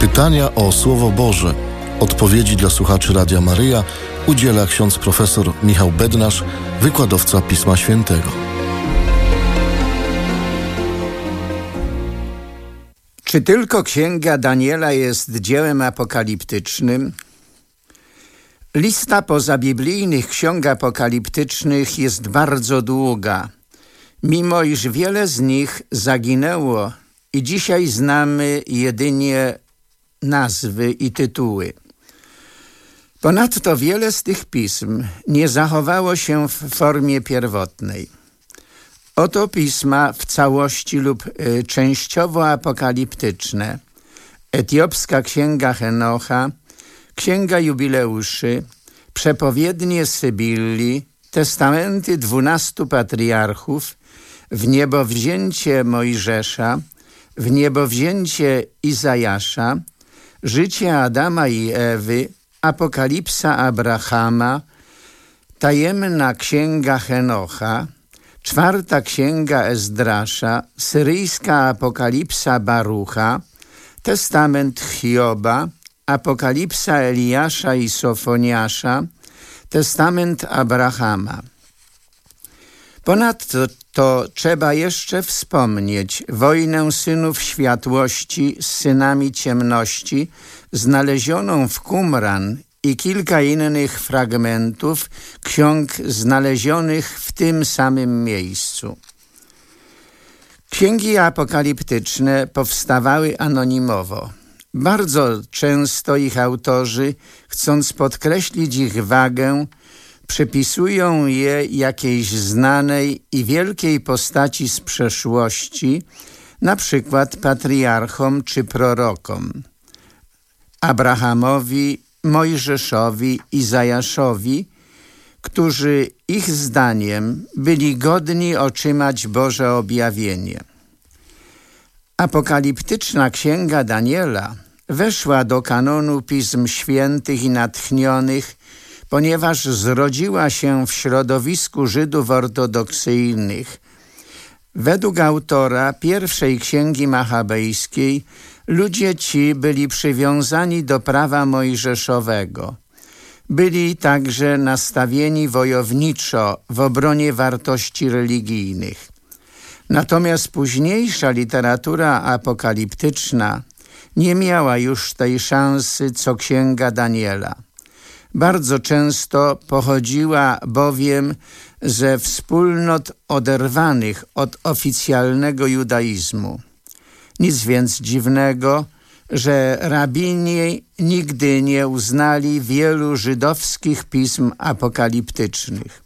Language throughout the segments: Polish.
Pytania o Słowo Boże. Odpowiedzi dla słuchaczy Radia Maryja udziela ksiądz profesor Michał Bednarz, wykładowca Pisma Świętego. Czy tylko Księga Daniela jest dziełem apokaliptycznym? Lista pozabiblijnych ksiąg apokaliptycznych jest bardzo długa, mimo iż wiele z nich zaginęło i dzisiaj znamy jedynie nazwy i tytuły. Ponadto wiele z tych pism nie zachowało się w formie pierwotnej. Oto pisma w całości lub częściowo apokaliptyczne: Etiopska Księga Henocha, Księga Jubileuszy, Przepowiednie Sybilli, Testamenty 12 patriarchów, Wniebowzięcie Mojżesza, Wniebowzięcie Izajasza, Życie Adama i Ewy, Apokalipsa Abrahama, Tajemna Księga Henocha, Czwarta Księga Ezdrasza, Syryjska Apokalipsa Barucha, Testament Hioba, Apokalipsa Eliasza i Sofoniasza, Testament Abrahama. Ponadto trzeba jeszcze wspomnieć wojnę synów światłości z synami ciemności, znalezioną w Qumran, i kilka innych fragmentów ksiąg znalezionych w tym samym miejscu. Księgi apokaliptyczne powstawały anonimowo. Bardzo często ich autorzy, chcąc podkreślić ich wagę, przypisują je jakiejś znanej i wielkiej postaci z przeszłości, na przykład patriarchom czy prorokom: Abrahamowi, Mojżeszowi, Izajaszowi, którzy ich zdaniem byli godni otrzymać Boże objawienie. Apokaliptyczna Księga Daniela weszła do kanonu Pism Świętych i natchnionych, ponieważ zrodziła się w środowisku Żydów ortodoksyjnych. Według autora pierwszej Księgi Machabejskiej ludzie ci byli przywiązani do prawa mojżeszowego. Byli także nastawieni wojowniczo w obronie wartości religijnych. Natomiast późniejsza literatura apokaliptyczna nie miała już tej szansy co Księga Daniela. Bardzo często pochodziła bowiem ze wspólnot oderwanych od oficjalnego judaizmu. Nic więc dziwnego, że rabini nigdy nie uznali wielu żydowskich pism apokaliptycznych.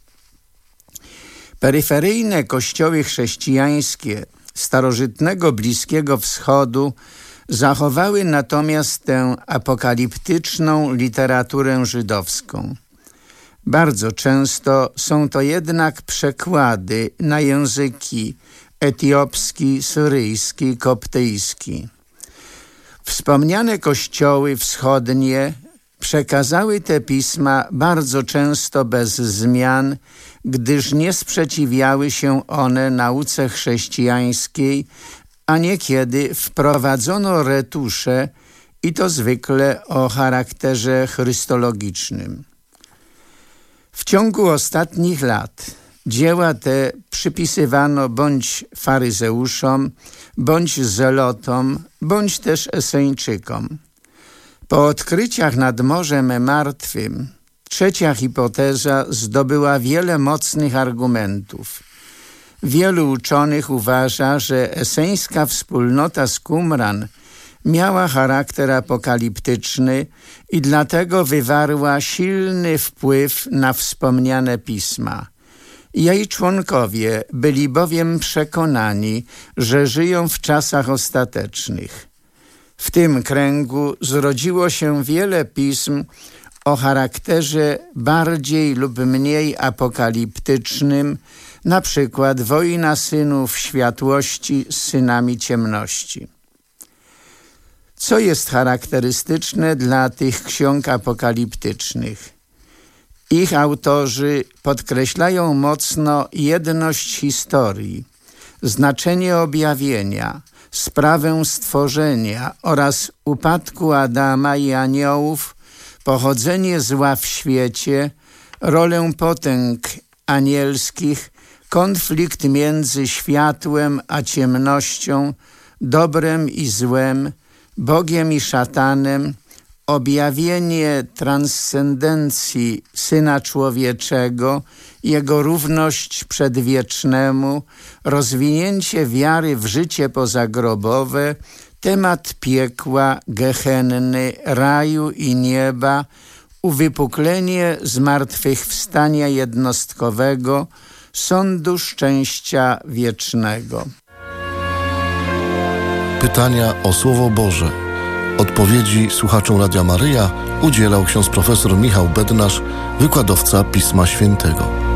Peryferyjne kościoły chrześcijańskie starożytnego Bliskiego Wschodu zachowały natomiast tę apokaliptyczną literaturę żydowską. Bardzo często są to jednak przekłady na języki etiopski, syryjski, koptyjski. Wspomniane kościoły wschodnie przekazały te pisma bardzo często bez zmian, gdyż nie sprzeciwiały się one nauce chrześcijańskiej, a niekiedy wprowadzono retusze, i to zwykle o charakterze chrystologicznym. W ciągu ostatnich lat dzieła te przypisywano bądź faryzeuszom, bądź zelotom, bądź też Eseńczykom. Po odkryciach nad Morzem Martwym trzecia hipoteza zdobyła wiele mocnych argumentów. Wielu uczonych uważa, że eseńska wspólnota z Qumran miała charakter apokaliptyczny i dlatego wywarła silny wpływ na wspomniane pisma. Jej członkowie byli bowiem przekonani, że żyją w czasach ostatecznych. W tym kręgu zrodziło się wiele pism o charakterze bardziej lub mniej apokaliptycznym, na przykład wojna synów światłości z synami ciemności. Co jest charakterystyczne dla tych ksiąg apokaliptycznych? Ich autorzy podkreślają mocno jedność historii, znaczenie objawienia, sprawę stworzenia oraz upadku Adama i aniołów, pochodzenie zła w świecie, rolę potęg anielskich, konflikt między światłem a ciemnością, dobrem i złem, Bogiem i szatanem, objawienie transcendencji Syna Człowieczego, Jego równość przedwiecznemu, rozwinięcie wiary w życie pozagrobowe, temat piekła, gehenny, raju i nieba, uwypuklenie zmartwychwstania jednostkowego, sądu szczęścia wiecznego. Pytania o Słowo Boże. Odpowiedzi słuchaczom Radia Maryja udzielał ksiądz profesor Michał Bednarz, wykładowca Pisma Świętego.